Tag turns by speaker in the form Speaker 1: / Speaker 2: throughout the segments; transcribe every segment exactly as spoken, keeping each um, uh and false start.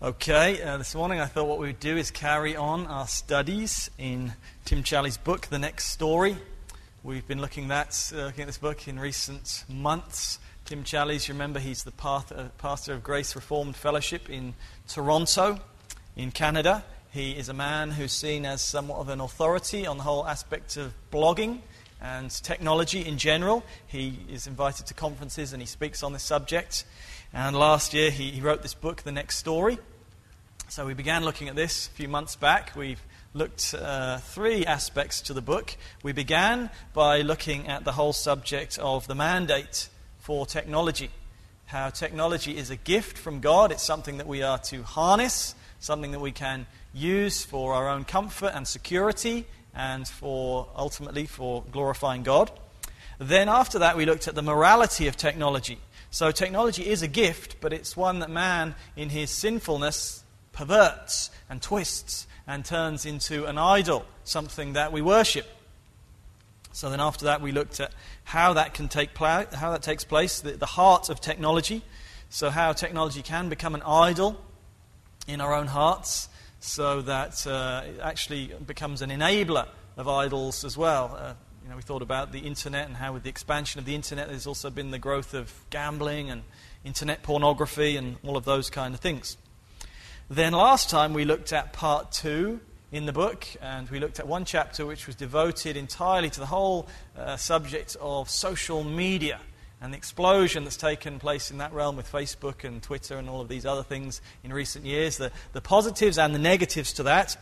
Speaker 1: Okay, uh, this morning I thought what we would do is carry on our studies in Tim Challies' book, The Next Story. We've been looking at, uh, looking at this book in recent months. Tim Challies, you remember, he's the path, uh, pastor of Grace Reformed Fellowship in Toronto, in Canada. He is a man who's seen as somewhat of an authority on the whole aspect of blogging and technology in general. He is invited to conferences and he speaks on this subject. And last year he, he wrote this book, The Next Story. So we began looking at this a few months back. We've looked at uh, three aspects to the book. We began by looking at the whole subject of the mandate for technology. How technology is a gift from God. It's something that we are to harness, something that we can use for our own comfort and security, and for ultimately for glorifying God. Then after that we looked at the morality of technology. So technology is a gift, but it's one that man in his sinfulness perverts and twists and turns into an idol, something that we worship. So then after that we looked at how that can take pla- how that takes place, the, the heart of technology. So how technology can become an idol in our own hearts, so that uh, it actually becomes an enabler of idols as well. Uh, you know, we thought about the internet and how with the expansion of the internet there's also been the growth of gambling and internet pornography and all of those kind of things. Then last time we looked at part two in the book, and we looked at one chapter which was devoted entirely to the whole uh, subject of social media and the explosion that's taken place in that realm with Facebook and Twitter and all of these other things in recent years, the, the positives and the negatives to that.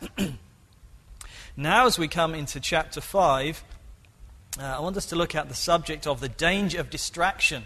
Speaker 1: Now as we come into chapter five, uh, I want us to look at the subject of the danger of distraction.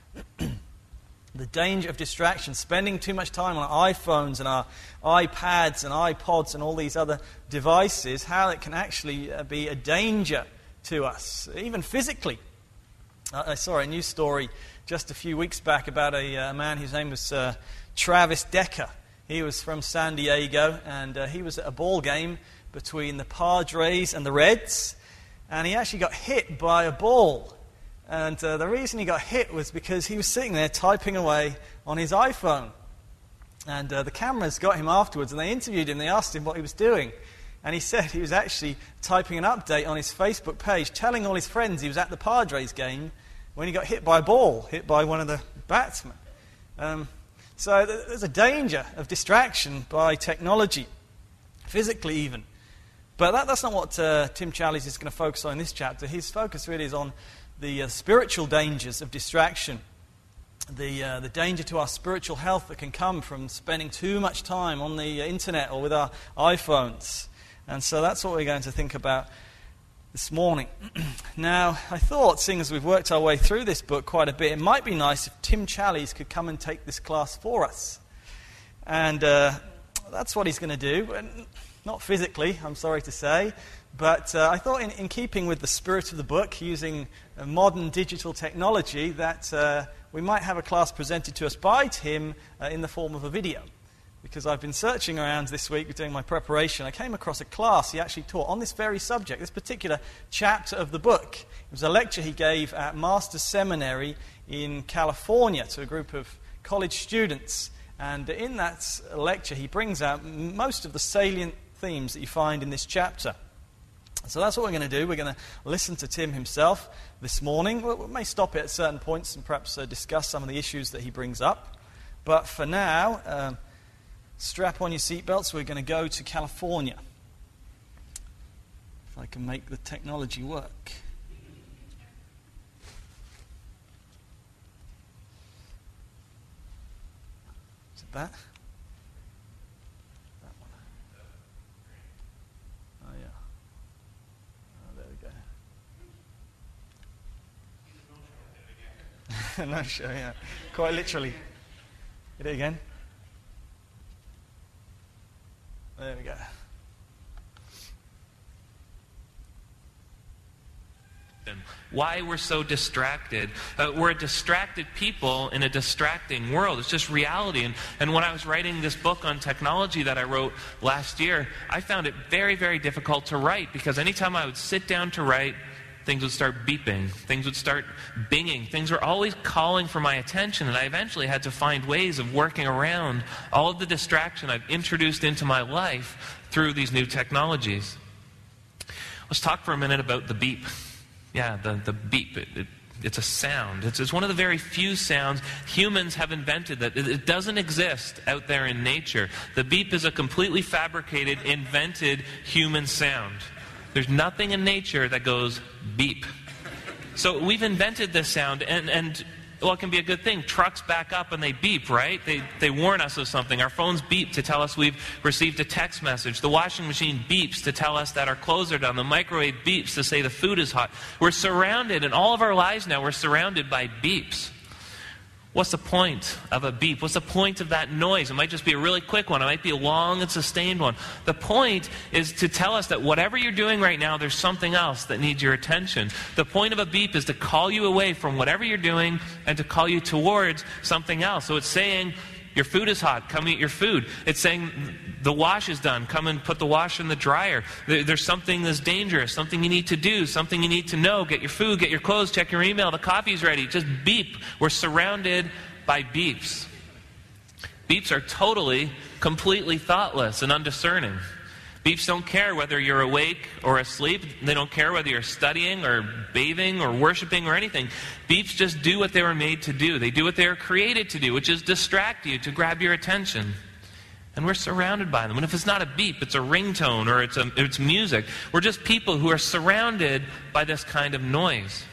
Speaker 1: The danger of distraction, spending too much time on our iPhones and our iPads and iPods and all these other devices, how it can actually uh, be a danger to us, even physically. Uh, I saw a news story just a few weeks back about a uh, man whose name was uh, Travis Decker. He was from San Diego, and uh, he was at a ball game between the Padres and the Reds, and he actually got hit by a ball. And uh, the reason he got hit was because he was sitting there typing away on his iPhone. And uh, the cameras got him afterwards, and they interviewed him. They asked him what he was doing. And he said he was actually typing an update on his Facebook page, telling all his friends he was at the Padres game when he got hit by a ball, hit by one of the batsmen. Um, so th- there's a danger of distraction by technology, physically even. But that, that's not what uh, Tim Challies is going to focus on in this chapter. His focus really is on the uh, spiritual dangers of distraction, the uh, the danger to our spiritual health that can come from spending too much time on the uh, internet or with our iPhones. And so that's what we're going to think about this morning. Now, I thought, seeing as we've worked our way through this book quite a bit, it might be nice if Tim Challies could come and take this class for us. And uh, that's what he's going to do. Not physically, I'm sorry to say. But uh, I thought in, in keeping with the spirit of the book, using uh, modern digital technology, that uh, we might have a class presented to us by Tim uh, in the form of a video. Because I've been searching around this week doing my preparation. I came across a class he actually taught on this very subject, this particular chapter of the book. It was a lecture he gave at Master's Seminary in California to a group of college students. And in that lecture he brings out most of the salient themes that you find in this chapter. So that's what we're going to do. We're going to listen to Tim himself this morning. We may stop it at certain points and perhaps uh, discuss some of the issues that he brings up. But for now, uh, strap on your seatbelts. We're going to go to California. If I can make the technology work. Is it that? No show, yeah. Quite literally. Get it again. There we go.
Speaker 2: Why we're so distracted. Uh, we're a distracted people in a distracting world. It's just reality. And, and when I was writing this book on technology that I wrote last year, I found it very, very difficult to write, because anytime I would sit down to write, things would start beeping, things would start binging, things were always calling for my attention, and I eventually had to find ways of working around all of the distraction I've introduced into my life through these new technologies. Let's talk for a minute about the beep. Yeah, the, the beep. It, it, it's a sound. It's, it's one of the very few sounds humans have invented that it, it doesn't exist out there in nature. The beep is a completely fabricated, invented human sound. There's nothing in nature that goes beep. So we've invented this sound, and, and well, it can be a good thing. Trucks back up and they beep, right? They, they warn us of something. Our phones beep to tell us we've received a text message. The washing machine beeps to tell us that our clothes are done. The microwave beeps to say the food is hot. We're surrounded, in all of our lives now, we're surrounded by beeps. What's the point of a beep? What's the point of that noise? It might just be a really quick one. It might be a long and sustained one. The point is to tell us that whatever you're doing right now, there's something else that needs your attention. The point of a beep is to call you away from whatever you're doing and to call you towards something else. So it's saying, your food is hot, come eat your food. It's saying, the wash is done, come and put the wash in the dryer. There, there's something that's dangerous, something you need to do, something you need to know. Get your food, get your clothes, check your email, the coffee's ready. Just beep. We're surrounded by beeps. Beeps are totally, completely thoughtless and undiscerning. Beeps don't care whether you're awake or asleep. They don't care whether you're studying or bathing or worshiping or anything. Beeps just do what they were made to do. They do what they were created to do, which is distract you, to grab your attention. And we're surrounded by them. And if it's not a beep, it's a ringtone or it's, a, it's music. We're just people who are surrounded by this kind of noise.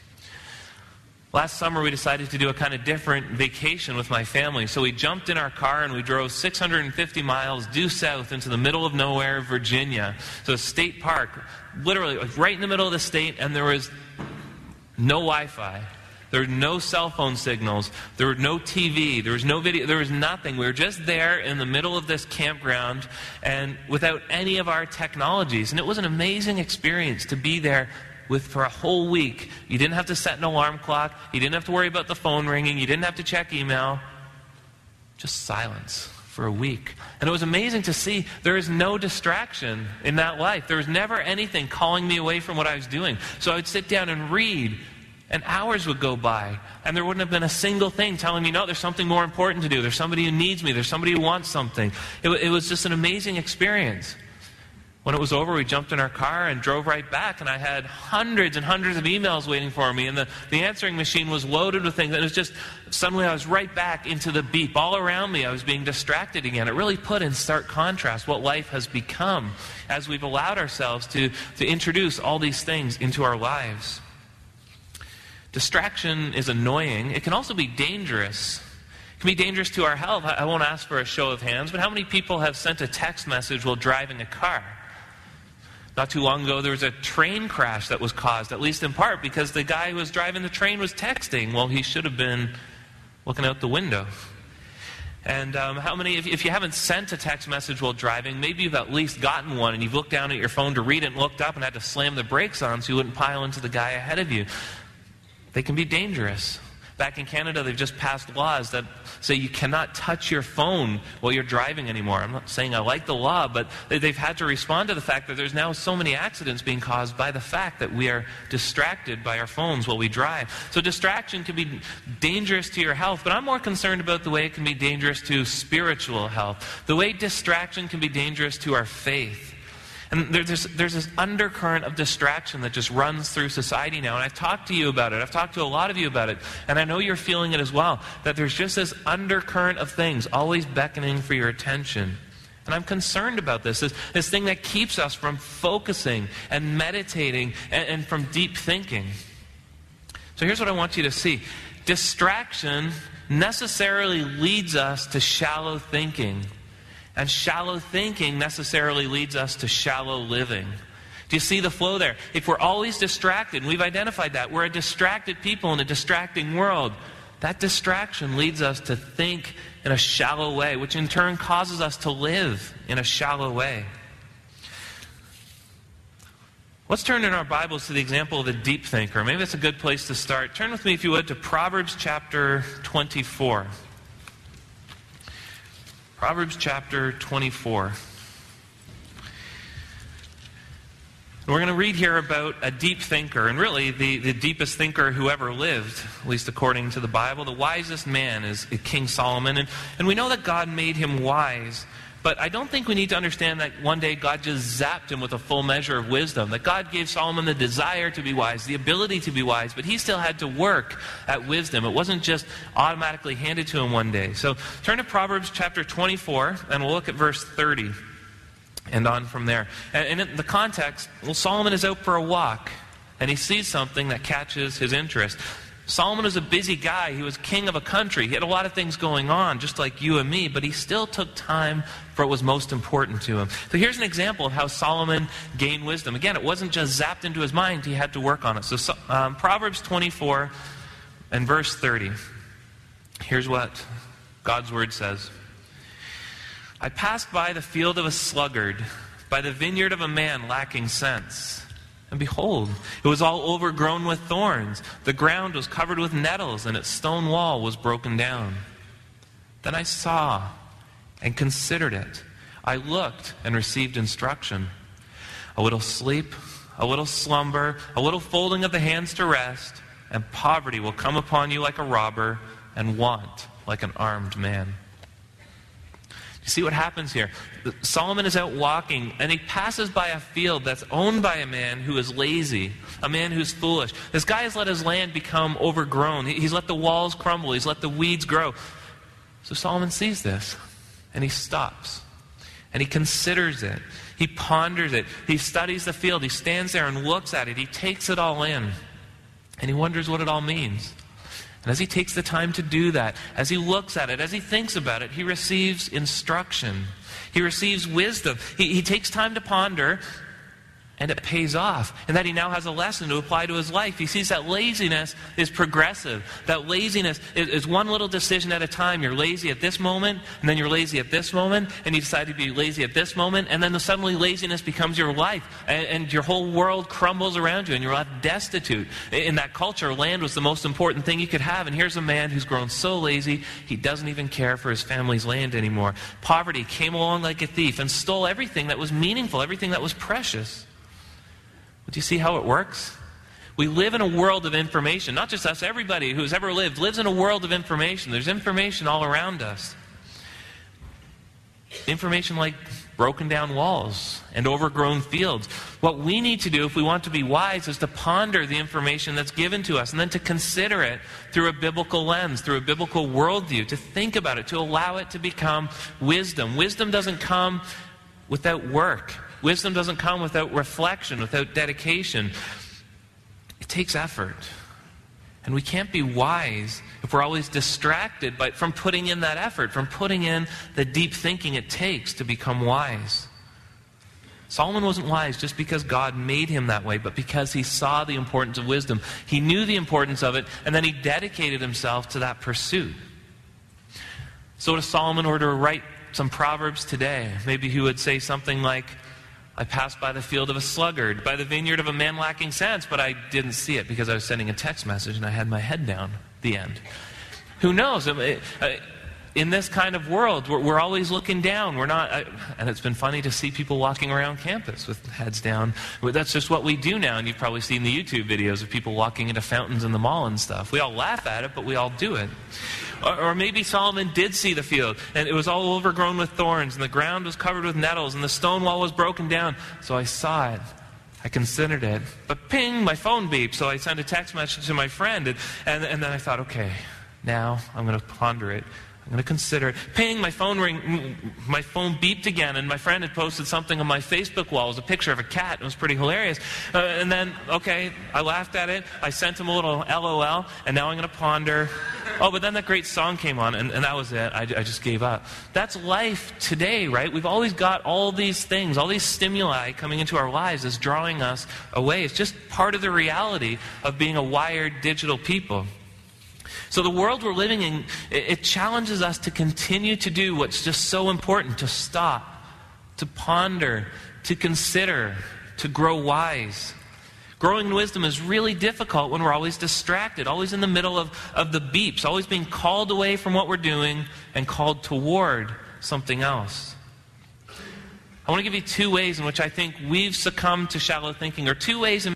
Speaker 2: Last summer, we decided to do a kind of different vacation with my family. So we jumped in our car and we drove six hundred fifty miles due south into the middle of nowhere, Virginia. So a state park, literally right in the middle of the state, and there was no Wi-Fi. There were no cell phone signals. There was no T V. There was no video. There was nothing. We were just there in the middle of this campground and without any of our technologies. And it was an amazing experience to be there with for a whole week. You didn't have to set an alarm clock. You didn't have to worry about the phone ringing. You didn't have to check email. Just silence for a week. And it was amazing to see there is no distraction in that life. There was never anything calling me away from what I was doing. So I would sit down and read, and hours would go by, and there wouldn't have been a single thing telling me, no, there's something more important to do. There's somebody who needs me. There's somebody who wants something. It, it was just an amazing experience. When it was over, we jumped in our car and drove right back, and I had hundreds and hundreds of emails waiting for me, and the, the answering machine was loaded with things, and it was just, suddenly I was right back into the beep. All around me, I was being distracted again. It really put in stark contrast what life has become as we've allowed ourselves to, to introduce all these things into our lives. Distraction is annoying. It can also be dangerous. It can be dangerous to our health. I, I won't ask for a show of hands, but how many people have sent a text message while driving a car? Not too long ago, there was a train crash that was caused, at least in part, because the guy who was driving the train was texting. Well, he should have been looking out the window. And um, how many, if, if you haven't sent a text message while driving, maybe you've at least gotten one, and you've looked down at your phone to read it and looked up and had to slam the brakes on so you wouldn't pile into the guy ahead of you. They can be dangerous. Back in Canada, they've just passed laws that say you cannot touch your phone while you're driving anymore. I'm not saying I like the law, but they've had to respond to the fact that there's now so many accidents being caused by the fact that we are distracted by our phones while we drive. So distraction can be dangerous to your health, but I'm more concerned about the way it can be dangerous to spiritual health, the way distraction can be dangerous to our faith. And there's, there's this undercurrent of distraction that just runs through society now. And I've talked to you about it. I've talked to a lot of you about it. And I know you're feeling it as well. That there's just this undercurrent of things always beckoning for your attention. And I'm concerned about this. This, this thing that keeps us from focusing and meditating and, and from deep thinking. So here's what I want you to see. Distraction necessarily leads us to shallow thinking. And shallow thinking necessarily leads us to shallow living. Do you see the flow there? If we're always distracted, and we've identified that, we're a distracted people in a distracting world, that distraction leads us to think in a shallow way, which in turn causes us to live in a shallow way. Let's turn in our Bibles to the example of a deep thinker. Maybe that's a good place to start. Turn with me, if you would, to Proverbs chapter twenty-four. Proverbs chapter twenty-four. And we're going to read here about a deep thinker, and really the, the deepest thinker who ever lived, at least according to the Bible. The wisest man is King Solomon, and, and we know that God made him wise, but I don't think we need to understand that one day God just zapped him with a full measure of wisdom, that God gave Solomon the desire to be wise, the ability to be wise, but he still had to work at wisdom. It wasn't just automatically handed to him one day. So turn to Proverbs chapter twenty-four, and we'll look at verse thirty. And on from there. And in the context, well, Solomon is out for a walk, and he sees something that catches his interest. Solomon was a busy guy. He was king of a country. He had a lot of things going on, just like you and me, but he still took time for what was most important to him. So here's an example of how Solomon gained wisdom. Again, it wasn't just zapped into his mind. He had to work on it. So um, Proverbs twenty-four and verse thirty. Here's what God's word says. I passed by the field of a sluggard, by the vineyard of a man lacking sense. And behold, it was all overgrown with thorns. The ground was covered with nettles, and its stone wall was broken down. Then I saw and considered it. I looked and received instruction. A little sleep, a little slumber, a little folding of the hands to rest, and poverty will come upon you like a robber, and want like an armed man. You see what happens here? Solomon is out walking, and he passes by a field that's owned by a man who is lazy, a man who's foolish. This guy has let his land become overgrown. He's let the walls crumble. He's let the weeds grow. So Solomon sees this, and he stops, and he considers it. He ponders it. He studies the field. He stands there and looks at it. He takes it all in, and he wonders what it all means. And as he takes the time to do that, as he looks at it, as he thinks about it, he receives instruction. He receives wisdom. He, he takes time to ponder, and it pays off. And that he now has a lesson to apply to his life. He sees that laziness is progressive. That laziness is, is one little decision at a time. You're lazy at this moment, and then you're lazy at this moment, and you decide to be lazy at this moment, and then suddenly laziness becomes your life, and, and your whole world crumbles around you, and you're left destitute. In that culture, land was the most important thing you could have, and here's a man who's grown so lazy, he doesn't even care for his family's land anymore. Poverty came along like a thief and stole everything that was meaningful, everything that was precious. Do you see how it works? We live in a world of information. Not just us, everybody who's ever lived lives in a world of information. There's information all around us. Information like broken down walls and overgrown fields. What we need to do if we want to be wise is to ponder the information that's given to us and then to consider it through a biblical lens, through a biblical worldview, to think about it, to allow it to become wisdom. Wisdom doesn't come without work. Wisdom doesn't come without reflection, without dedication. It takes effort. And we can't be wise if we're always distracted by, from putting in that effort, from putting in the deep thinking it takes to become wise. Solomon wasn't wise just because God made him that way, but because he saw the importance of wisdom. He knew the importance of it, and then he dedicated himself to that pursuit. So if Solomon were to write some Proverbs today, maybe he would say something like, I passed by the field of a sluggard, by the vineyard of a man lacking sense, but I didn't see it because I was sending a text message and I had my head down at the end. Who knows? In this kind of world, we're, we're always looking down. We're not, I, and it's been funny to see people walking around campus with heads down. That's just what we do now, and you've probably seen the YouTube videos of people walking into fountains in the mall and stuff. We all laugh at it, but we all do it. Or, or maybe Solomon did see the field, and it was all overgrown with thorns, and the ground was covered with nettles, and the stone wall was broken down. So I saw it. I considered it. But ping, my phone beeped, so I sent a text message to my friend, and, and, and then I thought, okay, now I'm going to ponder it. I'm going to consider it. Ping, my phone ring, my phone beeped again, and my friend had posted something on my Facebook wall. It was a picture of a cat. It was pretty hilarious. Uh, and then, okay, I laughed at it. I sent him a little L O L, and now I'm going to ponder. Oh, but then that great song came on, and, and that was it. I, I just gave up. That's life today, right? We've always got all these things, all these stimuli coming into our lives is drawing us away. It's just part of the reality of being a wired digital people. So the world we're living in, it challenges us to continue to do what's just so important, to stop, to ponder, to consider, to grow wise. Growing in wisdom is really difficult when we're always distracted, always in the middle of, of the beeps, always being called away from what we're doing and called toward something else. I want to give you two ways in which I think we've succumbed to shallow thinking, or two ways in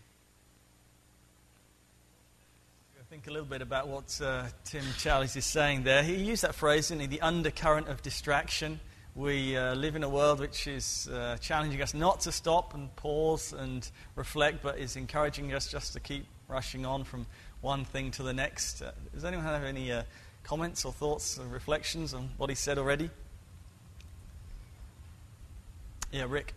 Speaker 1: think a little bit about what uh, Tim Challies is saying there. He used that phrase, didn't he? The undercurrent of distraction. We uh, live in a world which is uh, challenging us not to stop and pause and reflect, but is encouraging us just to keep rushing on from one thing to the next. Uh, does anyone have any uh, comments or thoughts or reflections on what he said already? Yeah, Rick.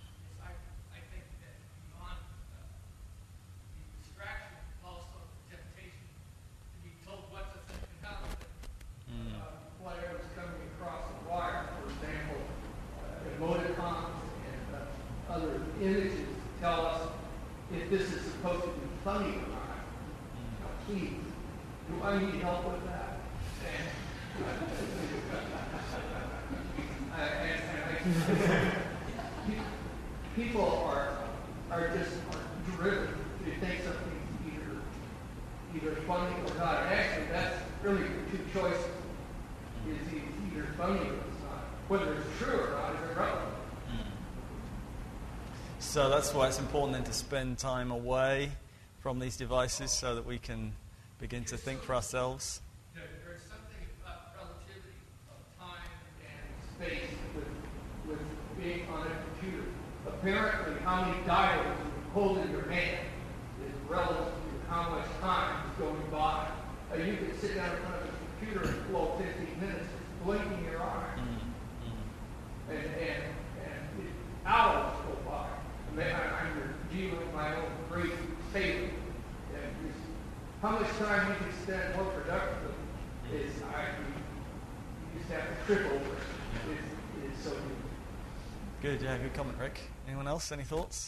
Speaker 3: Images tell us if this is supposed to be funny or not. Now, please, do I need help with that? And, and, and I, people are are just are driven to think something's either either funny or not. And actually, that's really the two choices: is either funny or it's not. Whether it's true or not is irrelevant.
Speaker 1: So that's why it's important then to spend time away from these devices so that we can begin to think for ourselves.
Speaker 3: There's something about relativity of time and space with, with being on a computer. Apparently, how many dials you hold in your hand is relative to how much time is going by. Uh, you can sit down in front of a computer and flow fifteen minutes, blinking your eye. Mm-hmm. And, and, and hours go by. I'm dealing with my own great favorite. And how much time you can spend more productively is I you just have to trip over it. It's, it's so good.
Speaker 1: Good, yeah, good comment, Rick. Anyone else? Any thoughts?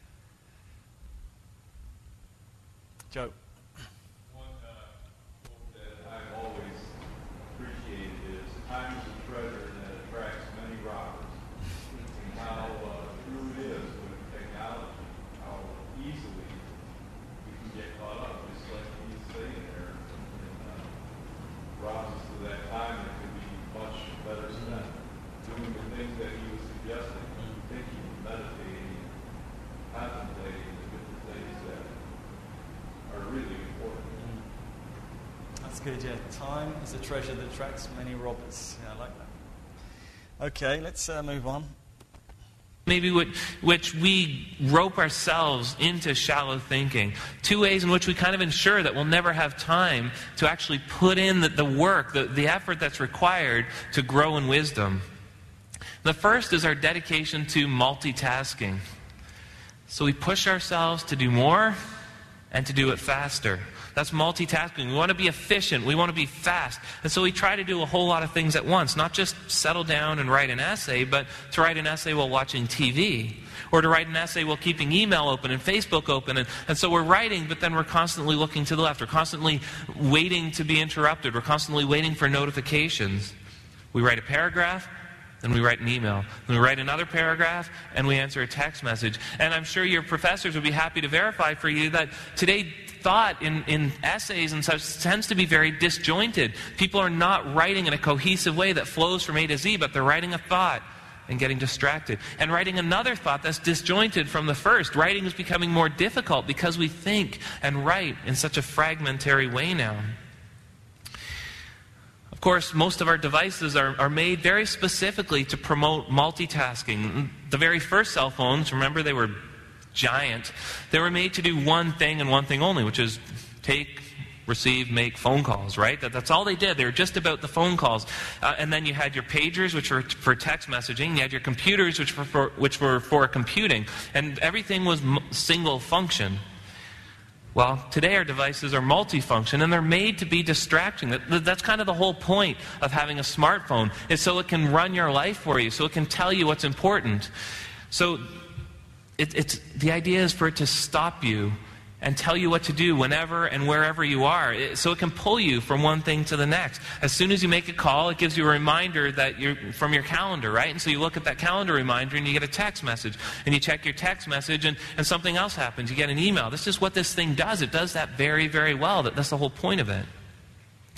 Speaker 1: Joe.
Speaker 4: One uh, quote that I've always appreciated is, time is a treasure that attracts many robbers. And how uh, true it is. How easily we can get caught up, just like he's saying there, and uh, robs us of that time that could be much better spent doing the things that he was suggesting, thinking, meditating, contemplating the different things that are really important.
Speaker 1: That's good, yeah. Time is a treasure that attracts many robbers. Yeah, I like that. Okay, let's uh, move on.
Speaker 2: Maybe which, which we rope ourselves into shallow thinking. Two ways in which we kind of ensure that we'll never have time to actually put in the, the work, the, the effort that's required to grow in wisdom. The first is our dedication to multitasking. So we push ourselves to do more and to do it faster. That's multitasking. We want to be efficient. We want to be fast. And so we try to do a whole lot of things at once. Not just settle down and write an essay, but to write an essay while watching T V. Or to write an essay while keeping email open and Facebook open. And, and so we're writing, but then we're constantly looking to the left. We're constantly waiting to be interrupted. We're constantly waiting for notifications. We write a paragraph, then we write an email. Then we write another paragraph, and we answer a text message. And I'm sure your professors would be happy to verify for you that today thought in, in essays and such tends to be very disjointed. People are not writing in a cohesive way that flows from A to Z, but they're writing a thought and getting distracted. And writing another thought that's disjointed from the first. Writing is becoming more difficult because we think and write in such a fragmentary way now. Of course, most of our devices are, are made very specifically to promote multitasking. The very first cell phones, remember, they were giant. They were made to do one thing and one thing only, which is take, receive, make phone calls, right? That, that's all they did. They were just about the phone calls. Uh, and then you had your pagers, which were for text messaging. You had your computers, which were for, which were for computing. And everything was m- single function. Well, today our devices are multifunction, and they're made to be distracting. That, that's kind of the whole point of having a smartphone, is so it can run your life for you, so it can tell you what's important. So it, it's the idea is for it to stop you and tell you what to do whenever and wherever you are, it, so it can pull you from one thing to the next. As soon as you make a call, it gives you a reminder that you're from your calendar, right? And so you look at that calendar reminder and you get a text message, and you check your text message, and, and something else happens. You get an email. This is what this thing does. It does that very, very well. That, that's the whole point of it.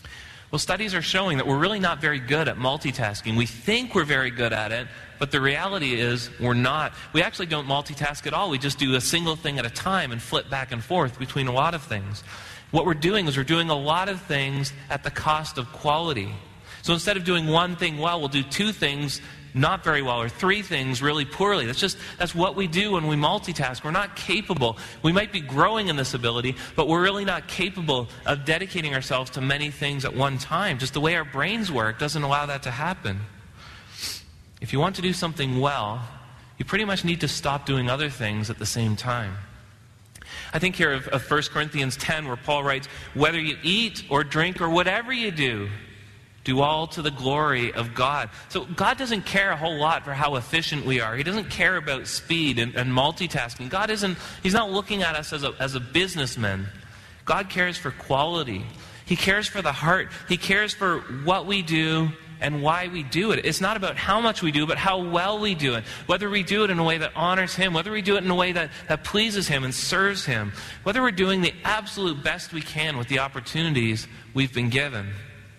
Speaker 2: Well, studies are showing that we're really not very good at multitasking. We think we're very good at it, but the reality is we're not. We actually don't multitask at all. We just do a single thing at a time and flip back and forth between a lot of things. What we're doing is we're doing a lot of things at the cost of quality. So instead of doing one thing well, we'll do two things not very well, or three things really poorly. That's just, that's what we do when we multitask. We're not capable. We might be growing in this ability, but we're really not capable of dedicating ourselves to many things at one time. Just the way our brains work doesn't allow that to happen. If you want to do something well, you pretty much need to stop doing other things at the same time. I think here of, of First Corinthians ten, where Paul writes, whether you eat or drink or whatever you do, do all to the glory of God. So God doesn't care a whole lot for how efficient we are. He doesn't care about speed and, and multitasking. God isn't, He's not looking at us as a, as a businessman. God cares for quality. He cares for the heart. He cares for what we do and why we do it. It's not about how much we do, but how well we do it. Whether we do it in a way that honors Him, whether we do it in a way that, that pleases Him and serves Him, whether we're doing the absolute best we can with the opportunities we've been given.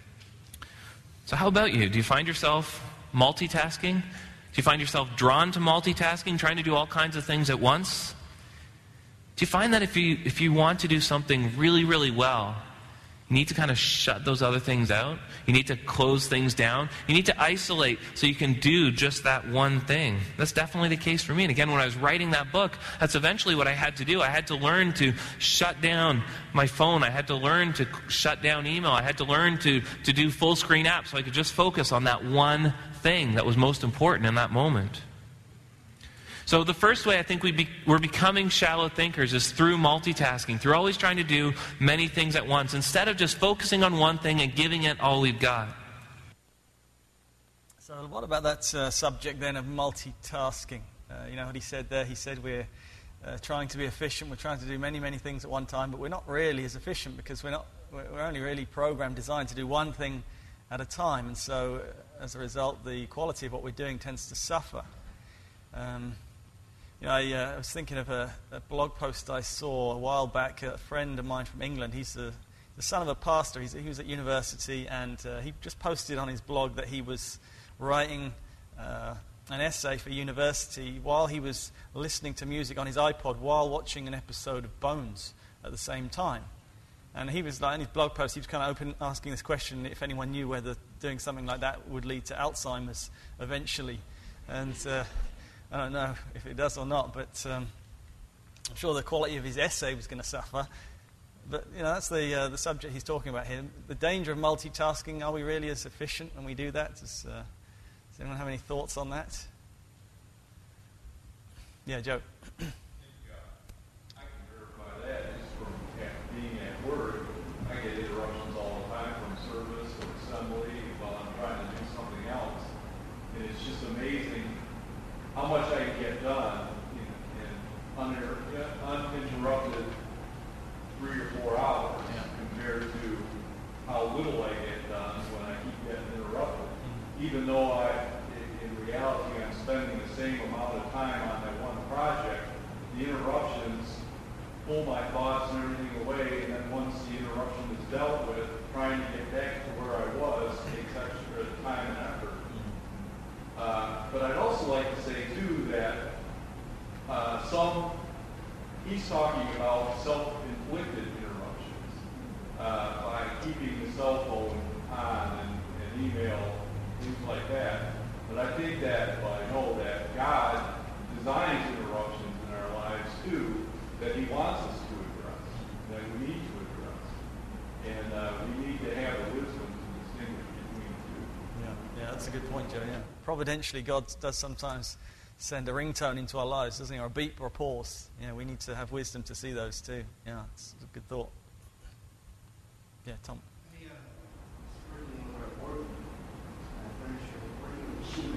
Speaker 2: So how about you? Do you find yourself multitasking? Do you find yourself drawn to multitasking, trying to do all kinds of things at once? Do you find that if you if you want to do something really, really well, you need to kind of shut those other things out? You need to close things down? You need to isolate so you can do just that one thing? That's definitely the case for me. And again, when I was writing that book, that's eventually what I had to do. I had to learn to shut down my phone. I had to learn to shut down email. I had to learn to, to do full screen apps so I could just focus on that one thing that was most important in that moment. So the first way I think we be, we're becoming shallow thinkers is through multitasking, through always trying to do many things at once, instead of just focusing on one thing and giving it all we've got.
Speaker 1: So what about that uh, subject then of multitasking? Uh, you know what he said there? He said we're uh, trying to be efficient, we're trying to do many, many things at one time, but we're not really as efficient because we're not. We're only really programmed, designed to do one thing at a time, and so uh, as a result, the quality of what we're doing tends to suffer. Um, You know, I, uh, I was thinking of a, a blog post I saw a while back. A friend of mine from England, he's the, the son of a pastor. He's, he was at university, and uh, he just posted on his blog that he was writing uh, an essay for university while he was listening to music on his iPod while watching an episode of Bones at the same time. And he was like, in his blog post, he was kind of open, asking this question if anyone knew whether doing something like that would lead to Alzheimer's eventually. And uh, I don't know if it does or not, but um, I'm sure the quality of his essay was going to suffer. But you know, that's the uh, the subject he's talking about here. The danger of multitasking. Are we really as efficient when we do that? Does, uh, does anyone have any thoughts on that? Yeah, Joe.
Speaker 4: I think, uh, I can verify that just from being at work. I get interruptions all the time from service or assembly while I'm trying to do something else, and it's just amazing how much I can get done in, in uninter- uninterrupted three or four hours yeah. compared to how little I get done when I keep getting interrupted. Mm-hmm. Even though I, in, in reality, I'm spending the same amount of time on that one project, the interruptions pull my thoughts and everything away, and then once the interruption is dealt with, trying to get back to where I was takes extra time and effort. Uh, but I'd also like to say, too, that uh, some, he's talking about self-inflicted interruptions uh, by keeping the cell phone on and, and email, things like that. But I think that, well, I know that God designs interruptions in our lives, too, that He wants us to address, that we need to address. And uh, we need to have the wisdom to distinguish between the two.
Speaker 1: Yeah, yeah, that's a good point, Joe, yeah. Providentially, God does sometimes send a ringtone into our lives, doesn't He? Or a beep or a pause. Yeah, we need to have wisdom to see those too. Yeah, it's a good thought. Yeah, Tom.
Speaker 5: I, uh, working on our work, uh, furniture, working with machinery,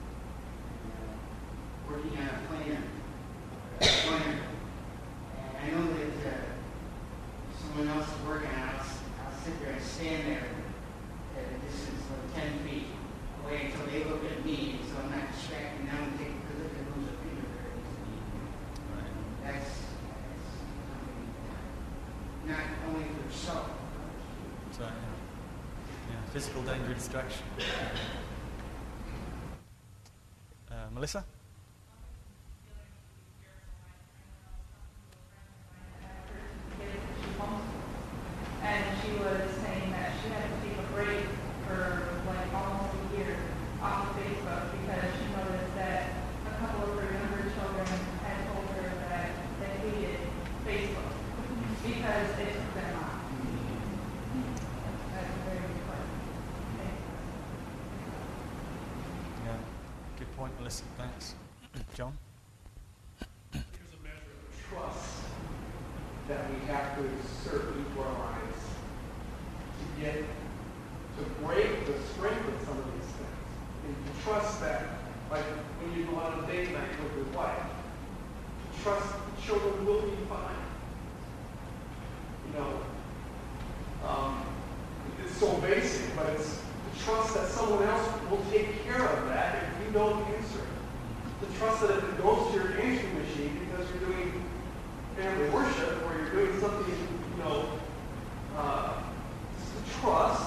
Speaker 5: uh, working on a plan, a plan. And I know that uh, someone else is working on it. I'll, I'll sit there and stand there at a distance of ten feet. Wait until they look at me, so I'm not distracting them and take a good look at who's a finger there. Right. That's, that's not only for yourself,
Speaker 1: physical danger, distraction. Uh, Melissa?
Speaker 6: And she was saying that she had to take a break for like almost a year off of Facebook because she noticed that a couple of her younger children had told her that they hated Facebook because it took them off. That's a very good point.
Speaker 1: Yeah, good point, Melissa. Thanks. John?
Speaker 3: There's a measure of trust that we have to insert into our lives to get, to break the strength of some of these things. And to trust that, like when you go on a date night with your wife, to trust the children will be fine. You know, um, it's so basic, but it's to trust that someone else will take care of that if you don't answer it. To trust that if it goes to your answering machine because you're doing family worship or you're doing something, you know, uh, to trust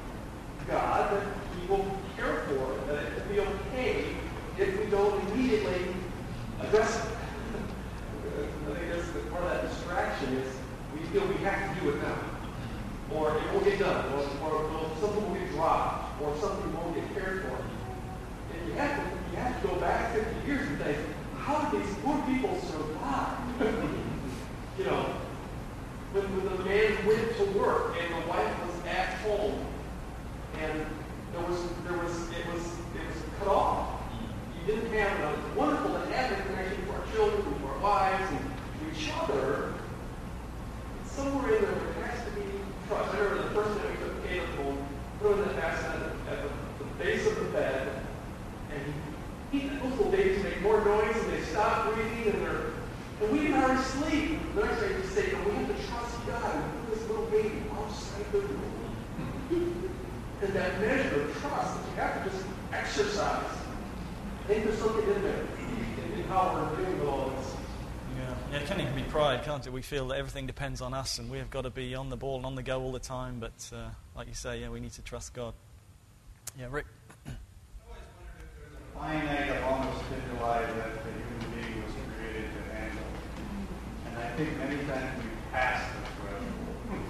Speaker 3: God that He will care for it, that it will be okay if we don't immediately address it. I think that's the, part of that distraction is we feel we have to do it now. Or it won't get done, or, or, or something will get dropped, or something won't get cared for. And you have to, you have to go back fifty years and think, how did these poor people survive? You know, when, when the man went to work and the wife was at home, and there was, there was, it was, it was cut off. You didn't have it. It's wonderful to have the connection to our children, to our wives, and to each other. Somewhere in there, there has to be trust. I remember the first time we took Caleb home, put him in the basket at the, the base of the bed, and he, he, those little babies make more noise, and they stop breathing, and they're And we didn't already sleep. The next day we say, no, we have to trust God and put this little baby outside the room. And that measure of trust that you have to just exercise. I think there's something in there in, in how we're doing with all this.
Speaker 1: Yeah. yeah, it can even be pride, can't it? We feel that everything depends on us and we have got to be on the ball and on the go all the time. But uh, like you say, yeah, we need to trust God. Yeah, Rick?
Speaker 7: Finite amount of stimuli that the human being was created to handle. And I think many times we pass the threshold.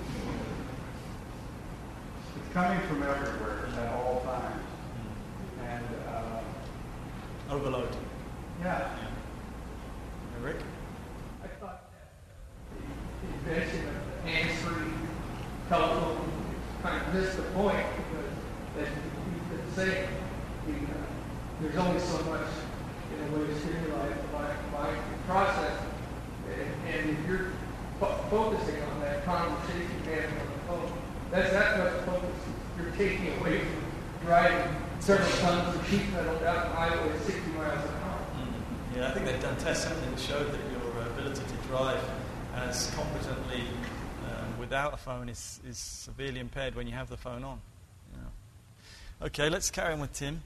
Speaker 7: It's coming from everywhere at all times. And, uh,
Speaker 1: Overload.
Speaker 7: yeah.
Speaker 1: Yeah, Rick?
Speaker 3: I thought that the invention of the hands-free telephone kind of missed the point because, as you've been saying, the, uh, there's only so much in a way of stimuli by, by process. And, and if you're fo- focusing on that conversation you have on the phone, that's that much focus you're taking away from driving several tons of sheet metal down the highway at sixty miles an hour.
Speaker 1: Mm. Yeah, I think they've done tests, haven't they, that showed that your ability to drive as competently um, without a phone is, is severely impaired when you have the phone on. Yeah. Okay, let's carry on with Tim.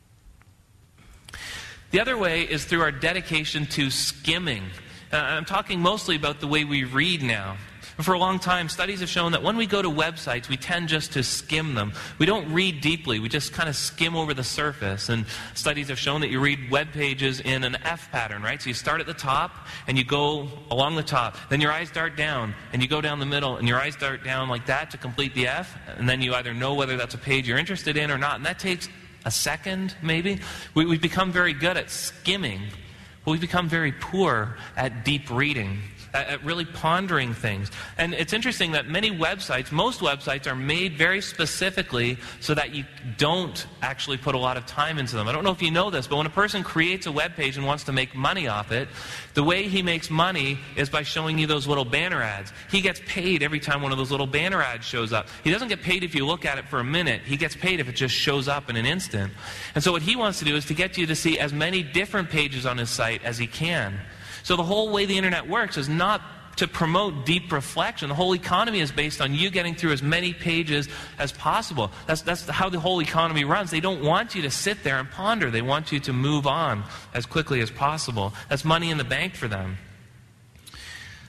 Speaker 2: The other way is through our dedication to skimming. Uh, I'm talking mostly about the way we read now. For a long time, studies have shown that when we go to websites, we tend just to skim them. We don't read deeply. We just kind of skim over the surface. And studies have shown that you read web pages in an F pattern, right? So you start at the top, and you go along the top. Then your eyes dart down, and you go down the middle, and your eyes dart down like that to complete the F. And then you either know whether that's a page you're interested in or not. And that takes a second, maybe. We, we've become very good at skimming, but we've become very poor at deep reading, at, at really pondering things. And it's interesting that many websites, most websites, are made very specifically so that you don't actually put a lot of time into them. I don't know if you know this, but when a person creates a web page and wants to make money off it, the way he makes money is by showing you those little banner ads. He gets paid every time one of those little banner ads shows up. He doesn't get paid if you look at it for a minute. He gets paid if it just shows up in an instant. And so what he wants to do is to get you to see as many different pages on his site as he can. So the whole way the internet works is not to promote deep reflection. The whole economy is based on you getting through as many pages as possible. That's, that's how the whole economy runs. They don't want you to sit there and ponder. They want you to move on as quickly as possible. That's money in the bank for them.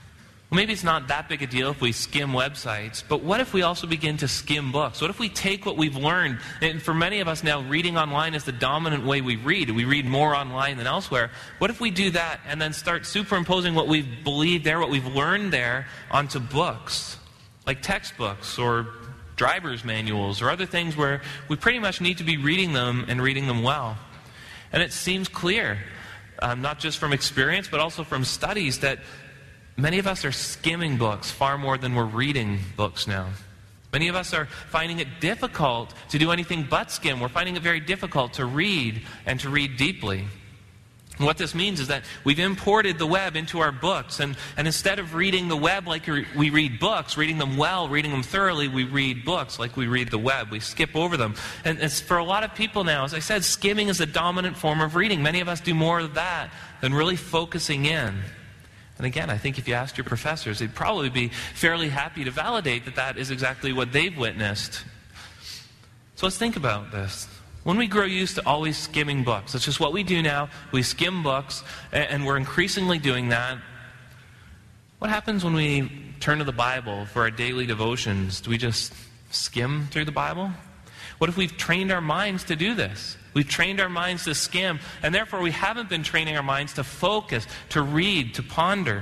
Speaker 2: Well, maybe it's not that big a deal if we skim websites, but what if we also begin to skim books? What if we take what we've learned, and for many of us now, reading online is the dominant way we read. We read more online than elsewhere. What if we do that and then start superimposing what we've believed there, what we've learned there, onto books, like textbooks or driver's manuals or other things where we pretty much need to be reading them and reading them well? And it seems clear, um, not just from experience, but also from studies, that many of us are skimming books far more than we're reading books now. Many of us are finding it difficult to do anything but skim. We're finding it very difficult to read and to read deeply. And what this means is that we've imported the web into our books, and, and instead of reading the web like we read books, reading them well, reading them thoroughly, we read books like we read the web. We skip over them. And it's for a lot of people now, as I said, skimming is the dominant form of reading. Many of us do more of that than really focusing in. And again, I think if you asked your professors, they'd probably be fairly happy to validate that that is exactly what they've witnessed. So let's think about this. When we grow used to always skimming books, that's just what we do now. We skim books, and we're increasingly doing that. What happens when we turn to the Bible for our daily devotions? Do we just skim through the Bible? What if we've trained our minds to do this? We've trained our minds to skim, and therefore we haven't been training our minds to focus, to read, to ponder.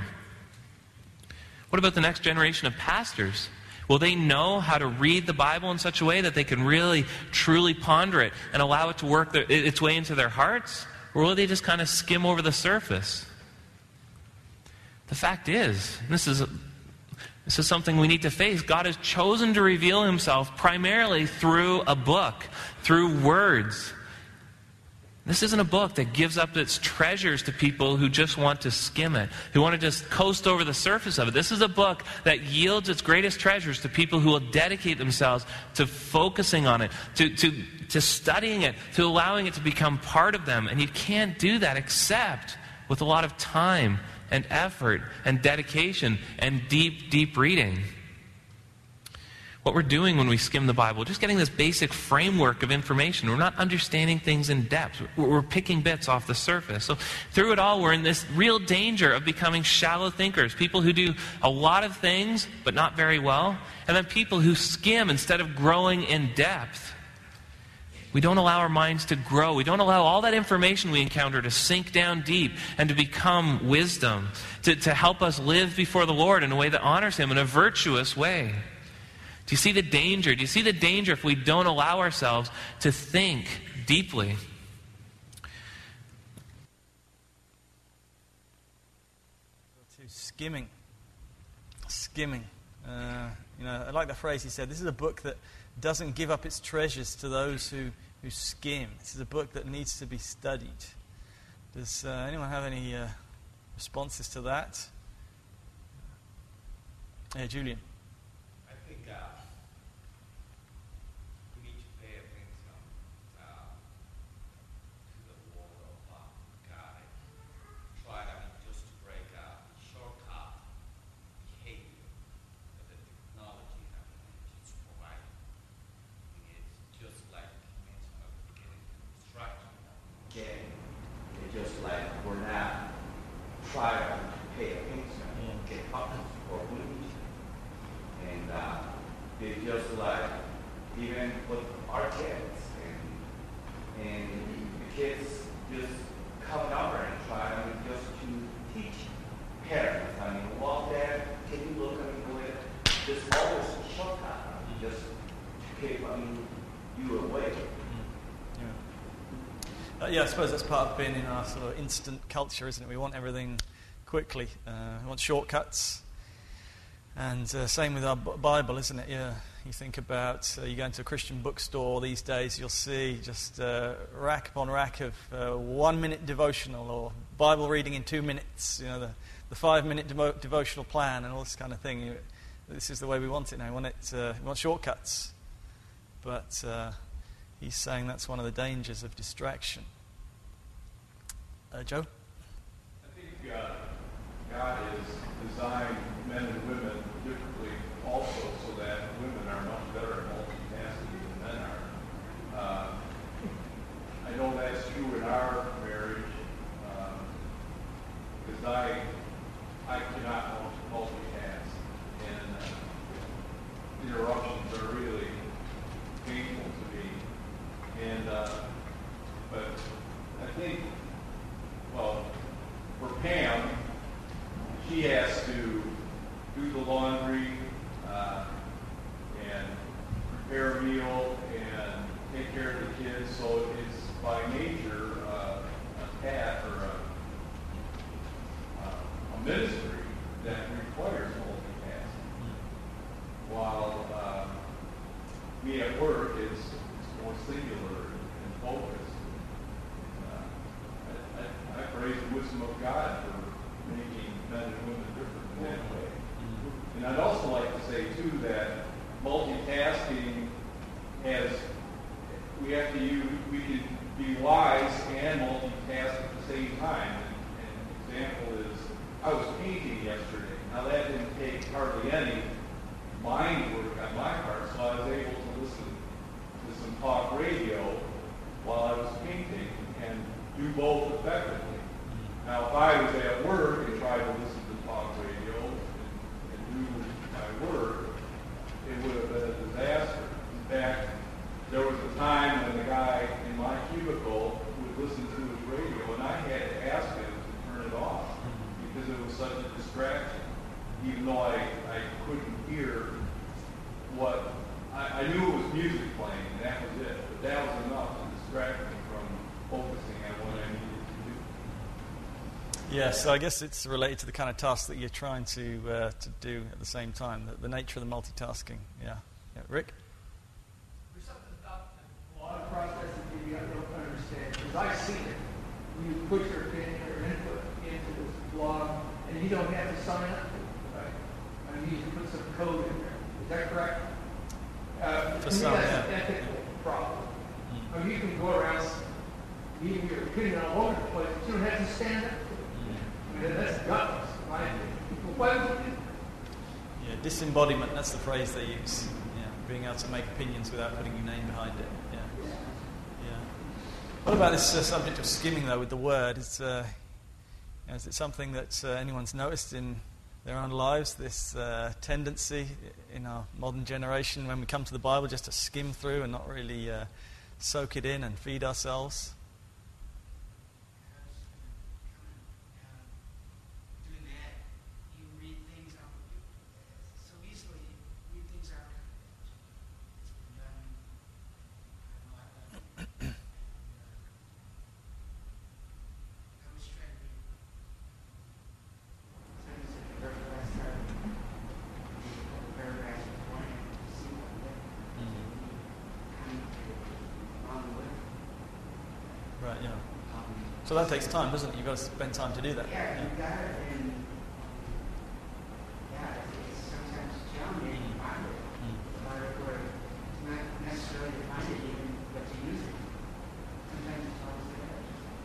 Speaker 2: What about the next generation of pastors? Will they know how to read the Bible in such a way that they can really, truly ponder it and allow it to work their, its way into their hearts? Or will they just kind of skim over the surface? The fact is, and this is, this is something we need to face, God has chosen to reveal Himself primarily through a book, through words. This isn't a book that gives up its treasures to people who just want to skim it, who want to just coast over the surface of it. This is a book that yields its greatest treasures to people who will dedicate themselves to focusing on it, to, to, to studying it, to allowing it to become part of them. And you can't do that except with a lot of time and effort and dedication and deep, deep reading. What we're doing when we skim the Bible, just getting this basic framework of information. We're not understanding things in depth. We're picking bits off the surface. So through it all, we're in this real danger of becoming shallow thinkers, people who do a lot of things but not very well, and then people who skim instead of growing in depth. We don't allow our minds to grow. We don't allow all that information we encounter to sink down deep and to become wisdom, to, to help us live before the Lord in a way that honors Him in a virtuous way. Do you see the danger? Do you see the danger if we don't allow ourselves to think deeply?
Speaker 1: To skimming. Skimming. Uh, you know, I like the phrase he said. This is a book that doesn't give up its treasures to those who, who skim. This is a book that needs to be studied. Does uh, anyone have any uh, responses to that? Hey, Julian.
Speaker 8: I think uh, we need to pay attention uh, to the word of uh, God. Try I mean, just to break a shortcut behavior that the technology I mean, is providing. It's just like you mentioned at the beginning, distraction. Again, it's just like we're not trying to pay attention and get focused or read. And uh, it's just like even with our kids and and the kids just come over and try I mean, just to teach parents. I mean, well, Dad, can you look at me the way there's always a shortcut. I mean, just to keep I mean, you away.
Speaker 1: Yeah. Uh, yeah, I suppose that's part of being in our sort of instant culture, isn't it? We want everything quickly. Uh, we want shortcuts. And uh, same with our B- Bible, isn't it? Yeah, you think about, uh, you go into a Christian bookstore these days, you'll see just uh, rack upon rack of uh, one-minute devotional or Bible reading in two minutes, you know, the, the five-minute devo- devotional plan and all this kind of thing. You, this is the way we want it now. We want, it, uh, we want shortcuts. But uh, he's saying that's one of the dangers of distraction. Uh, Joe?
Speaker 4: I think uh, God has designed men and women differently also so that women are much better at multitasking than men are. Uh, I know that's true in our marriage because uh, I I cannot multitask. interruptions are really painful to me. And, uh, but I think, well, for Pam, she has to do the laundry uh, and prepare a meal and take care of the kids. So it's by nature uh, a path or a, uh, a ministry that requires multitasking. While uh, me at work is, is more singular and focused. Uh, I, I, I praise the wisdom of God for making men and women different in that way. And I'd also like to say, too, that multitasking has, we have to use, we can be wise and multitask at the same time. And an example is, I was painting yesterday. Now that didn't take hardly any mind work on my part, so I was able to listen to some talk radio while I was painting and do both effectively. Now if I was at work and tried to listen to talk radio and, and do my work, it would have been a disaster. In fact, there was a time when the guy in my cubicle would listen to his radio, and I had to ask him to turn it off because it was such a distraction. Even though I, I couldn't hear what, I, I knew it was music playing, and that was it. But that was enough to distract me from focusing on what I needed to do.
Speaker 1: Yeah, so I guess it's related to the kind of task that you're trying to uh, to do at the same time, the, the nature of the multitasking. Yeah. Yeah. Rick?
Speaker 3: There's something about a lot of process that maybe I don't understand, because I've seen it. You put your opinion or input into this blog, and you don't have to sign up to it, right? I mean, you can put some code in there. Is that correct? Uh,
Speaker 1: For
Speaker 3: to me,
Speaker 1: some,
Speaker 3: that's
Speaker 1: yeah.
Speaker 3: an ethical problem. I mean, you can go around giving your opinion all over the place, but you don't have to stand up to it. I mean, that's gutless, in my opinion. Well, why would you do that?
Speaker 1: Yeah, disembodiment, that's the phrase they use. Yeah, being able to make opinions without putting your name behind it. Yeah. Yeah. What about this uh, subject of skimming, though, with the word? Is, uh, you know, is it something that uh, anyone's noticed in their own lives, this uh, tendency in our modern generation when we come to the Bible just to skim through and not really uh, soak it in and feed ourselves?
Speaker 5: Doing that, you read things out so easily, read things out. And, um, I don't know, I've done it. I was trying to read. So you said the very last time, the paragraph before it, to see what that commentary on the way.
Speaker 1: Right, yeah.
Speaker 5: Um,
Speaker 1: So that takes time, doesn't it? You've got to spend time to do that.
Speaker 5: Yeah, you got it, and yeah, it's, it's sometimes challenging to find it, or, or not necessarily to find it even, but to use it. Sometimes it's always there.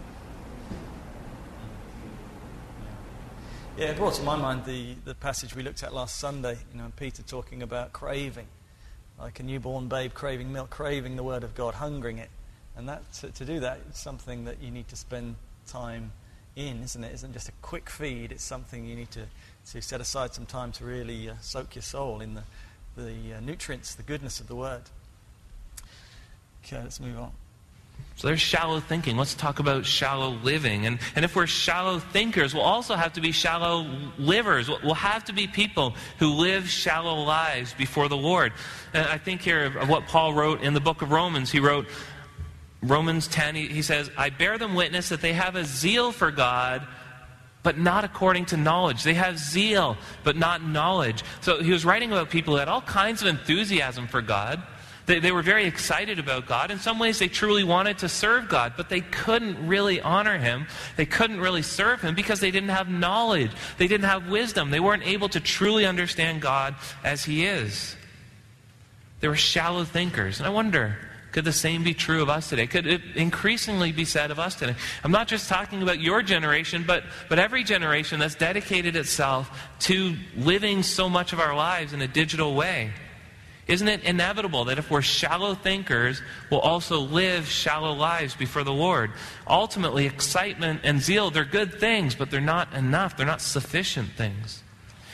Speaker 1: Yeah, it brought to my mind the, the passage we looked at last Sunday, you know, Peter talking about craving, like a newborn babe craving milk, craving the Word of God, hungering it. And that to, to do that, it's something that you need to spend time in, isn't it? It isn't just a quick feed, it's something you need to, to set aside some time to really uh, soak your soul in the, the uh, nutrients, the goodness of the Word. Okay, let's move on.
Speaker 2: So there's shallow thinking. Let's talk about shallow living. And, and if we're shallow thinkers, we'll also have to be shallow livers. We'll, we'll have to be people who live shallow lives before the Lord. And I think here of, of what Paul wrote in the book of Romans. He wrote, Romans ten, he, he says, I bear them witness that they have a zeal for God, but not according to knowledge. They have zeal, but not knowledge. So he was writing about people who had all kinds of enthusiasm for God. They, they were very excited about God. In some ways, they truly wanted to serve God, but they couldn't really honor Him. They couldn't really serve Him because they didn't have knowledge. They didn't have wisdom. They weren't able to truly understand God as He is. They were shallow thinkers. And I wonder, could the same be true of us today? Could it increasingly be said of us today? I'm not just talking about your generation, but, but every generation that's dedicated itself to living so much of our lives in a digital way. Isn't it inevitable that if we're shallow thinkers, we'll also live shallow lives before the Lord? Ultimately, excitement and zeal, they're good things, but they're not enough. They're not sufficient things.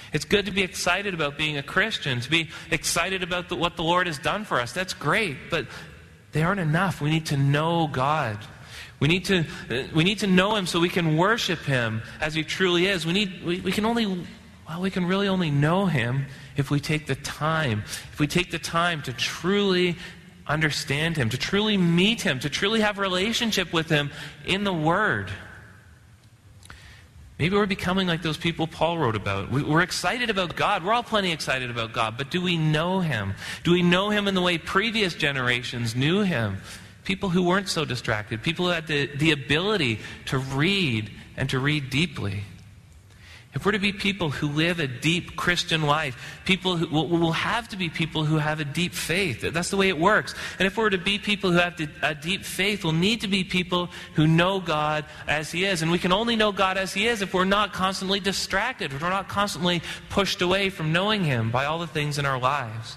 Speaker 2: It's good to be excited about being a Christian, to be excited about the, what the Lord has done for us. That's great, but they aren't enough. We need to know God. We need to we need to know Him so we can worship Him as He truly is. We need we, we can only well we can really only know Him if we take the time. If we take the time to truly understand Him, to truly meet Him, to truly have a relationship with Him in the Word. Maybe we're becoming like those people Paul wrote about. We, we're excited about God. We're all plenty excited about God. But do we know Him? Do we know Him in the way previous generations knew Him? People who weren't so distracted. People who had the, the ability to read and to read deeply. If we're to be people who live a deep Christian life, people who will we'll have to be people who have a deep faith. That's the way it works. And if we're to be people who have a deep faith, we'll need to be people who know God as He is. And we can only know God as He is if we're not constantly distracted, if we're not constantly pushed away from knowing Him by all the things in our lives.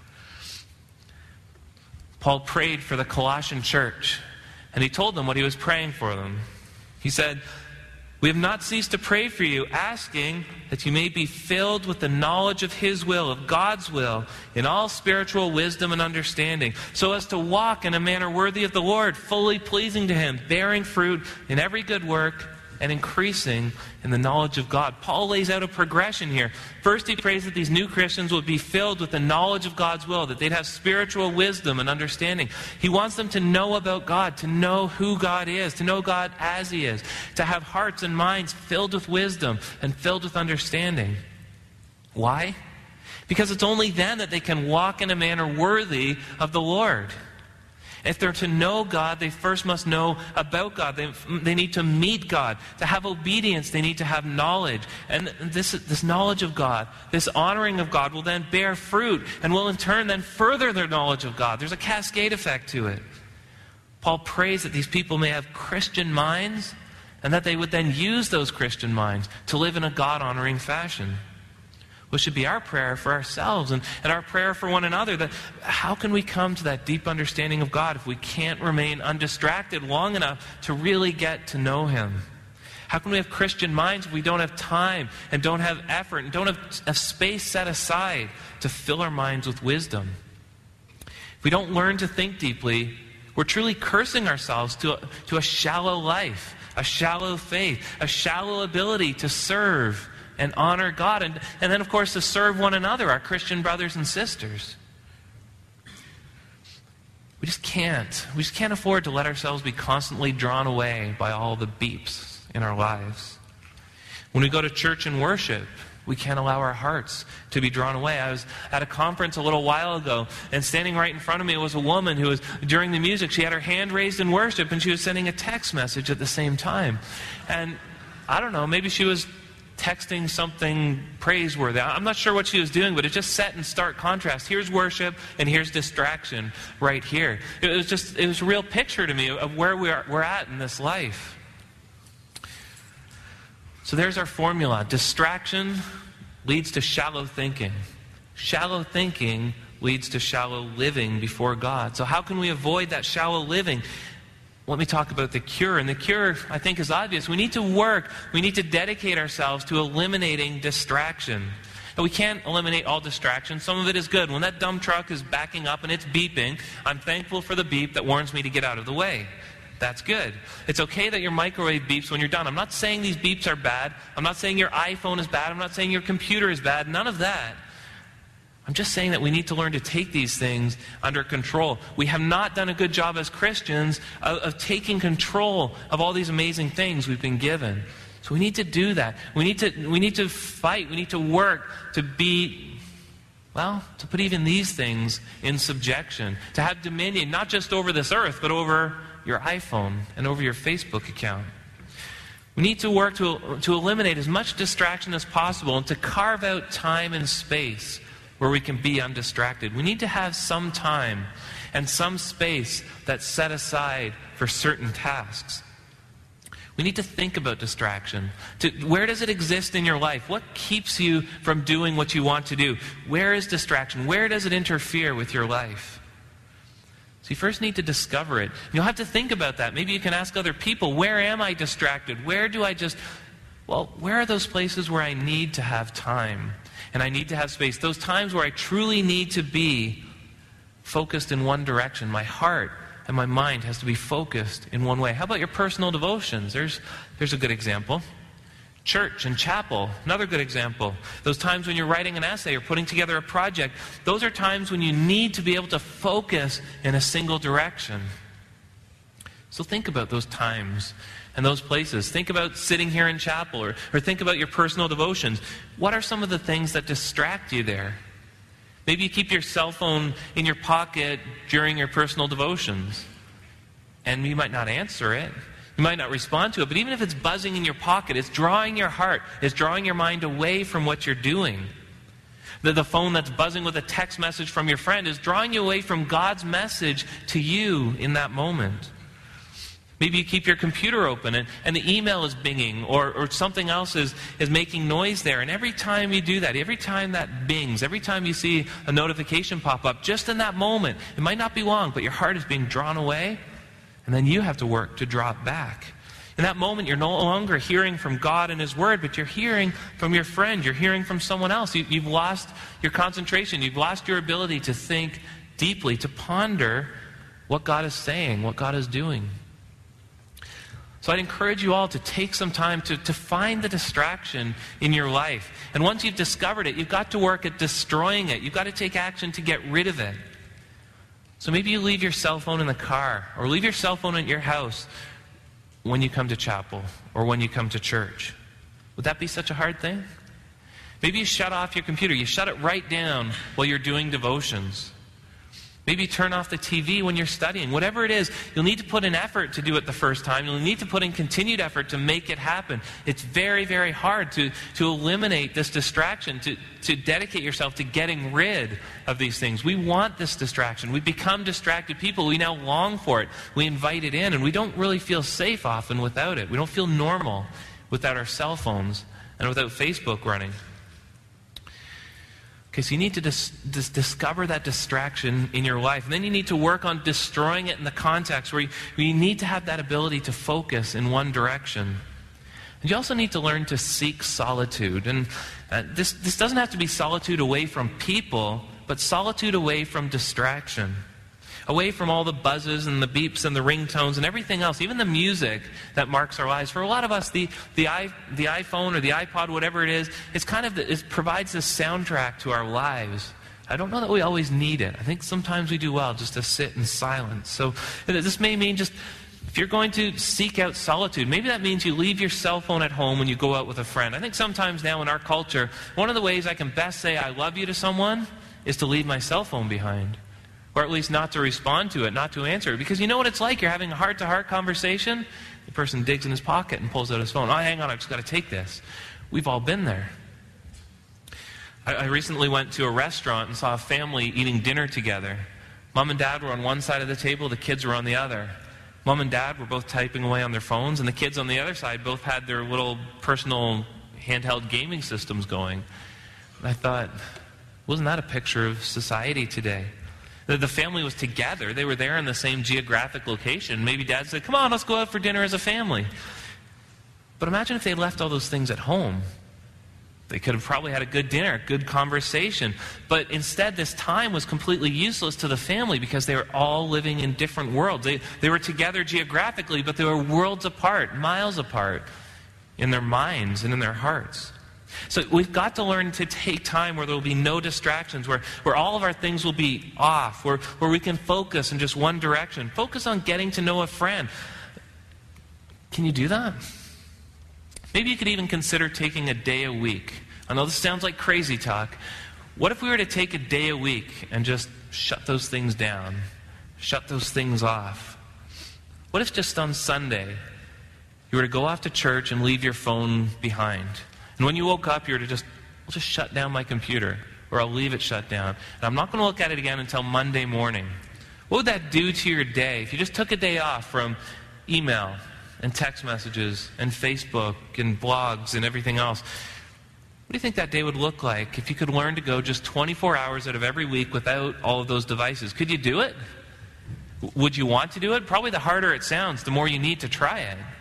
Speaker 2: Paul prayed for the Colossian church, and he told them what he was praying for them. He said, "We have not ceased to pray for you, asking that you may be filled with the knowledge of His will, of God's will, in all spiritual wisdom and understanding, so as to walk in a manner worthy of the Lord, fully pleasing to Him, bearing fruit in every good work, and increasing in the knowledge of God." Paul lays out a progression here. First, he prays that these new Christians would be filled with the knowledge of God's will, that they'd have spiritual wisdom and understanding. He wants them to know about God, to know who God is, to know God as He is, to have hearts and minds filled with wisdom and filled with understanding. Why? Because it's only then that they can walk in a manner worthy of the Lord. If they're to know God, they first must know about God. They, they need to meet God. To have obedience, they need to have knowledge. And this, this knowledge of God, this honoring of God will then bear fruit and will in turn then further their knowledge of God. There's a cascade effect to it. Paul prays that these people may have Christian minds and that they would then use those Christian minds to live in a God-honoring fashion. Which should be our prayer for ourselves and, and our prayer for one another. That how can we come to that deep understanding of God if we can't remain undistracted long enough to really get to know Him? How can we have Christian minds if we don't have time and don't have effort and don't have a space set aside to fill our minds with wisdom? If we don't learn to think deeply, we're truly cursing ourselves to a, to a shallow life, a shallow faith, a shallow ability to serve and honor God, and, and then, of course, to serve one another, our Christian brothers and sisters. We just can't. We just can't afford to let ourselves be constantly drawn away by all the beeps in our lives. When we go to church and worship, we can't allow our hearts to be drawn away. I was at a conference a little while ago, and standing right in front of me was a woman who was, during the music, she had her hand raised in worship, and she was sending a text message at the same time. And I don't know, maybe she was texting something praiseworthy. I'm not sure what she was doing, but it just set in stark contrast. Here's worship and here's distraction right here. It was just, it was a real picture to me of where we are, we're at in this life. So there's our formula. Distraction leads to shallow thinking. Shallow thinking leads to shallow living before God. So how can we avoid that shallow living? Let me talk about the cure. And the cure, I think, is obvious. We need to work. We need to dedicate ourselves to eliminating distraction. And we can't eliminate all distraction. Some of it is good. When that dumb truck is backing up and it's beeping, I'm thankful for the beep that warns me to get out of the way. That's good. It's okay that your microwave beeps when you're done. I'm not saying these beeps are bad. I'm not saying your iPhone is bad. I'm not saying your computer is bad. None of that. I'm just saying that we need to learn to take these things under control. We have not done a good job as Christians of, of taking control of all these amazing things we've been given. So we need to do that. We need to, we need to fight. We need to work to be, well, to put even these things in subjection. To have dominion, not just over this earth, but over your iPhone and over your Facebook account. We need to work to, to eliminate as much distraction as possible and to carve out time and space where we can be undistracted. We need to have some time and some space that's set aside for certain tasks. We need to think about distraction. To, where does it exist in your life? What keeps you from doing what you want to do? Where is distraction? Where does it interfere with your life? So you first need to discover it. You'll have to think about that. Maybe you can ask other people, where am I distracted? Where do I just Well, where are those places where I need to have time and I need to have space? Those times where I truly need to be focused in one direction. My heart and my mind has to be focused in one way. How about your personal devotions? There's, there's a good example. Church and chapel, another good example. Those times when you're writing an essay or putting together a project, those are times when you need to be able to focus in a single direction. So think about those times and those places. Think about sitting here in chapel, or, or think about your personal devotions. What are some of the things that distract you there? Maybe you keep your cell phone in your pocket during your personal devotions, and you might not answer it. You might not respond to it, but even if it's buzzing in your pocket, it's drawing your heart, it's drawing your mind away from what you're doing. The, the phone that's buzzing with a text message from your friend is drawing you away from God's message to you in that moment. Maybe you keep your computer open and, and the email is binging, or, or something else is, is making noise there. And every time you do that, every time that bings, every time you see a notification pop up, just in that moment, it might not be long, but your heart is being drawn away. And then you have to work to draw it back. In that moment, you're no longer hearing from God and His Word, but you're hearing from your friend. You're hearing from someone else. You, you've lost your concentration. You've lost your ability to think deeply, to ponder what God is saying, what God is doing. So I'd encourage you all to take some time to, to find the distraction in your life. And once you've discovered it, you've got to work at destroying it. You've got to take action to get rid of it. So maybe you leave your cell phone in the car, or leave your cell phone at your house when you come to chapel or when you come to church. Would that be such a hard thing? Maybe you shut off your computer. You shut it right down while you're doing devotions. Maybe you turn off the T V when you're studying. Whatever it is, you'll need to put in effort to do it the first time. You'll need to put in continued effort to make it happen. It's very, very hard to, to eliminate this distraction, to, to dedicate yourself to getting rid of these things. We want this distraction. We become distracted people. We now long for it. We invite it in, and we don't really feel safe often without it. We don't feel normal without our cell phones and without Facebook running. Okay, so you need to dis- dis- discover that distraction in your life. And then you need to work on destroying it in the context where you, where you need to have that ability to focus in one direction. And you also need to learn to seek solitude. And uh, this, this doesn't have to be solitude away from people, but solitude away from distraction. Away from all the buzzes and the beeps and the ringtones and everything else, even the music that marks our lives. For a lot of us, the the, i the iPhone or the iPod, whatever it is, it's kind of the, it provides this soundtrack to our lives. I don't know that we always need it. I think sometimes we do well just to sit in silence. So this may mean just, if you're going to seek out solitude, maybe that means you leave your cell phone at home when you go out with a friend. I think sometimes now in our culture, one of the ways I can best say I love you to someone is to leave my cell phone behind. Or at least not to respond to it, not to answer it. Because you know what it's like? You're having a heart-to-heart conversation. The person digs in his pocket and pulls out his phone. Oh, hang on, I've just got to take this. We've all been there. I, I recently went to a restaurant and saw a family eating dinner together. Mom and Dad were on one side of the table, the kids were on the other. Mom and Dad were both typing away on their phones, and the kids on the other side both had their little personal handheld gaming systems going. And I thought, wasn't that a picture of society today? The family was together. They were there in the same geographic location. Maybe Dad said, come on, let's go out for dinner as a family. But imagine if they left all those things at home. They could have probably had a good dinner, good conversation. But instead, this time was completely useless to the family because they were all living in different worlds. They, they were together geographically, but they were worlds apart, miles apart, in their minds and in their hearts. So we've got to learn to take time where there will be no distractions, where, where all of our things will be off, where, where we can focus in just one direction. Focus on getting to know a friend. Can you do that? Maybe you could even consider taking a day a week. I know this sounds like crazy talk. What if we were to take a day a week and just shut those things down? Shut those things off? What if just on Sunday you were to go off to church and leave your phone behind? And when you woke up, you were to just, I'll just shut down my computer, or I'll leave it shut down. And I'm not going to look at it again until Monday morning. What would that do to your day if you just took a day off from email and text messages and Facebook and blogs and everything else? What do you think that day would look like if you could learn to go just twenty-four hours out of every week without all of those devices? Could you do it? Would you want to do it? Probably the harder it sounds, the more you need to try it.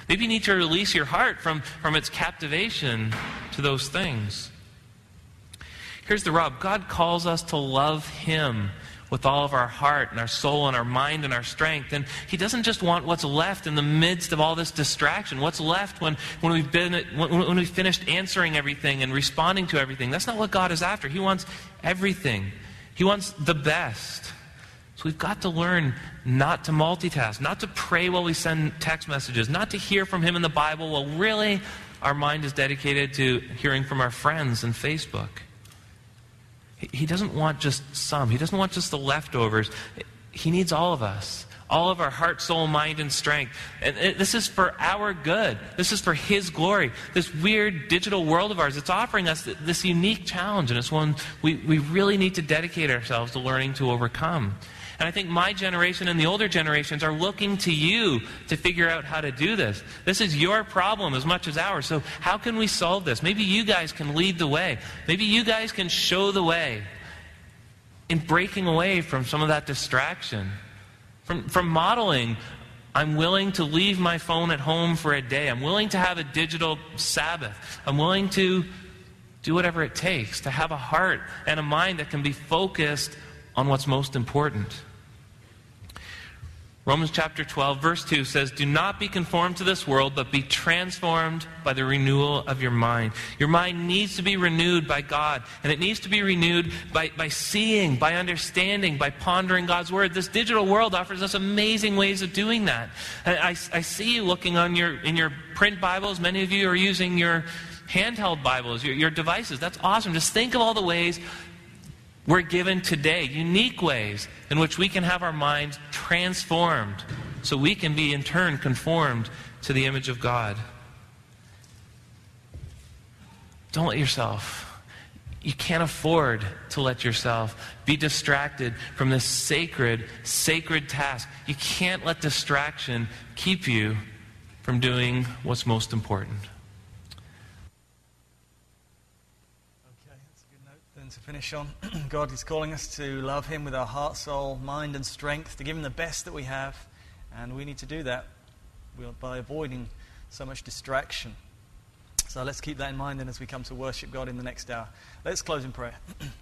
Speaker 2: Maybe you need to release your heart from, from its captivation to those things. Here's the rub. God calls us to love Him with all of our heart and our soul and our mind and our strength. And He doesn't just want what's left in the midst of all this distraction. What's left when, when we've been when, when we've finished answering everything and responding to everything. That's not what God is after. He wants everything. He wants the best. So we've got to learn not to multitask, not to pray while we send text messages, not to hear from Him in the Bible while really our mind is dedicated to hearing from our friends and Facebook. He doesn't want just some. He doesn't want just the leftovers. He needs all of us. All of our heart, soul, mind, and strength. And this is for our good. This is for His glory. This weird digital world of ours, it's offering us this unique challenge. And it's one we, we really need to dedicate ourselves to learning to overcome. And I think my generation and the older generations are looking to you to figure out how to do this. This is your problem as much as ours. So how can we solve this? Maybe you guys can lead the way. Maybe you guys can show the way in breaking away from some of that distraction. From, from modeling, I'm willing to leave my phone at home for a day. I'm willing to have a digital Sabbath. I'm willing to do whatever it takes to have a heart and a mind that can be focused on what's most important. Romans chapter twelve, verse two says, "Do not be conformed to this world, but be transformed by the renewal of your mind." Your mind needs to be renewed by God, and it needs to be renewed by, by seeing, by understanding, by pondering God's Word. This digital world offers us amazing ways of doing that. I, I, I see you looking on your in your print Bibles. Many of you are using your handheld Bibles, your, your devices. That's awesome. Just think of all the ways we're given today, unique ways in which we can have our minds transformed so we can be in turn conformed to the image of God. Don't let yourself, you can't afford to let yourself be distracted from this sacred, sacred task. You can't let distraction keep you from doing what's most important.
Speaker 1: To finish on, God is calling us to love Him with our heart, soul, mind and strength, to give Him the best that we have, and we need to do that by avoiding so much distraction. So let's keep that in mind then as we come to worship God in the next hour. Let's close in prayer.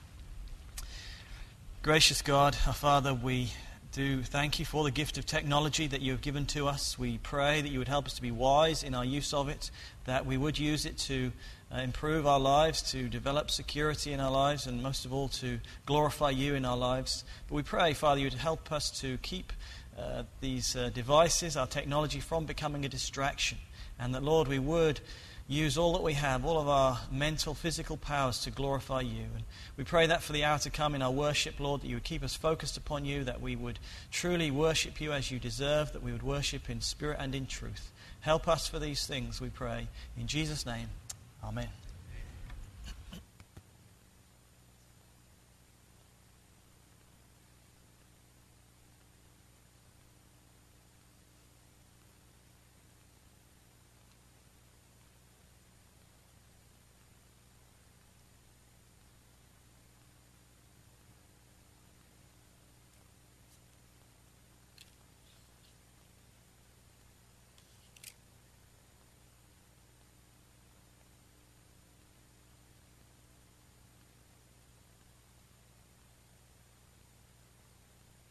Speaker 1: Gracious God, our Father, we do thank You for the gift of technology that You have given to us. We pray that You would help us to be wise in our use of it, that we would use it to Uh, improve our lives, to develop security in our lives, and most of all to glorify You in our lives. But we pray, Father, You would help us to keep uh, these uh, devices, our technology, from becoming a distraction. And that, Lord, we would use all that we have, all of our mental, physical powers to glorify You. And we pray that for the hour to come in our worship, Lord, that You would keep us focused upon You, that we would truly worship You as You deserve, that we would worship in spirit and in truth. Help us for these things, we pray. In Jesus' name. Amen.